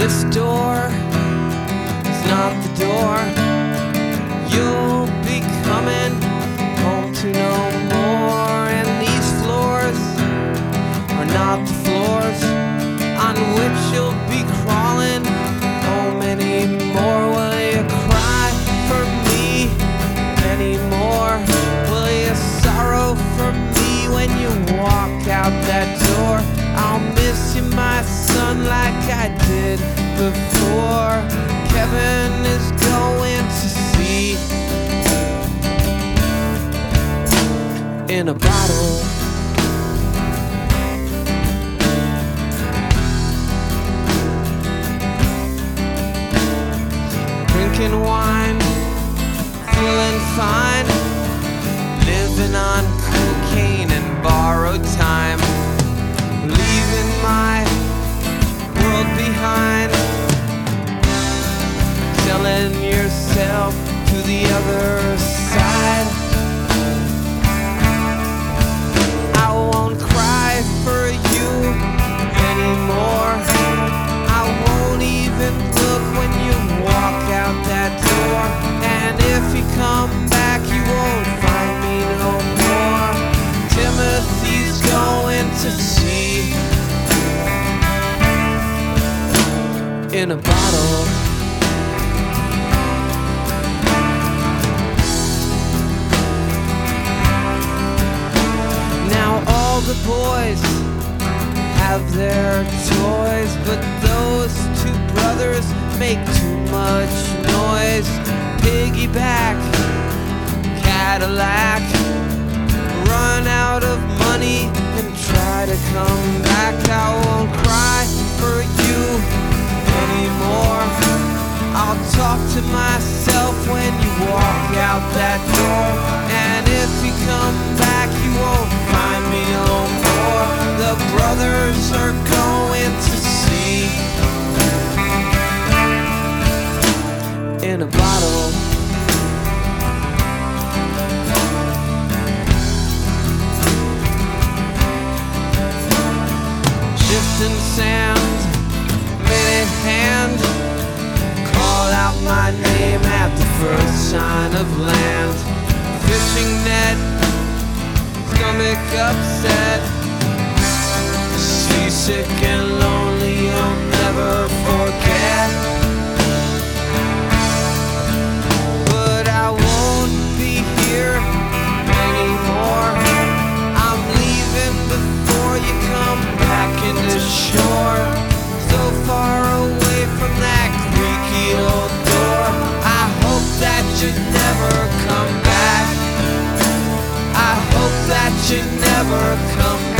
This door is not the door you'll be coming home to no more. And these floors are not the floors on which you'll be crawling home anymore. Will you cry for me anymore? Will you sorrow for me when you walk out that door? I'll miss you, my son, like I did before. Kevin is going to sea in a bottle. Drinking wine, feeling fine, living on cocaine and borrowed time, leaving my world behind, telling yourself to the other side. I won't cry for you anymore. I won't even look when you walk out that door. And if you come back, you won't find me no more. Timothy's going to sea in a bottle. Now all the boys have their toys, but those two brothers make too much noise. Piggyback, Cadillac, run out of money and try to come back. I won't cry for you anymore. I'll talk to myself when you walk out that door. And if you come back, you won't find me no more. The brothers are going to sea in a bottle. Shifting sand, minute hand, call out my name at the first sign of land. Fishing net, stomach upset, seasick and lonely, you'll never forget. But I won't be here anymore. I'm leaving before you come back into shore. So far away from that creaky old door. I hope that you never come back. I hope that you never come back.